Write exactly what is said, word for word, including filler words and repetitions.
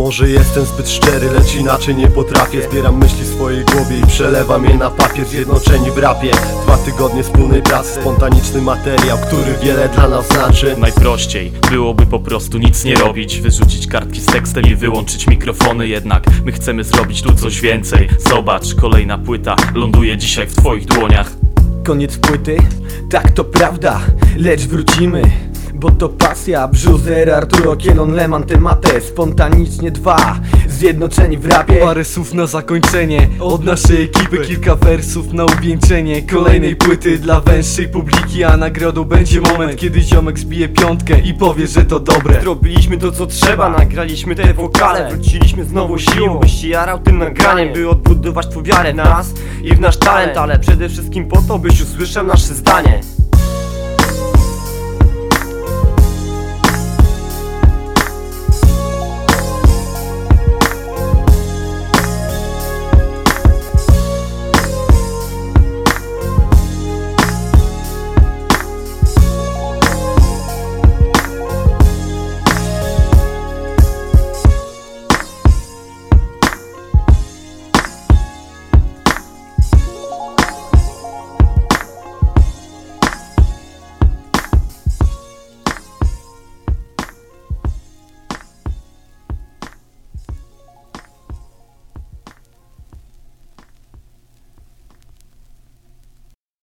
Może jestem zbyt szczery, lecz inaczej nie potrafię. Zbieram myśli w swojej głowie i przelewam je na papier. Zjednoczeni w rapie, dwa tygodnie wspólnej pracy, spontaniczny materiał, który wiele dla nas znaczy. Najprościej byłoby po prostu nic nie robić, wyrzucić kartki z tekstem i wyłączyć mikrofony. Jednak my chcemy zrobić tu coś więcej. Zobacz, kolejna płyta ląduje dzisiaj w twoich dłoniach. Koniec płyty? Tak, to prawda, lecz wrócimy, bo to pasja. Brzuzer, Arturo, Kielon, Leman, Temate, spontanicznie dwa, zjednoczeni w rapie. Parę słów na zakończenie od naszej ekipy, kilka wersów na uwieńczenie kolejnej płyty dla węższej publiki. A nagrodą będzie moment, kiedy ziomek zbije piątkę i powie, że to dobre. Zrobiliśmy to co trzeba, nagraliśmy te wokale, wróciliśmy znowu siłą, byś się jarał tym nagraniem, by odbudować twą wiarę w nas i w nasz talent. Ale przede wszystkim po to, byś usłyszał nasze zdanie.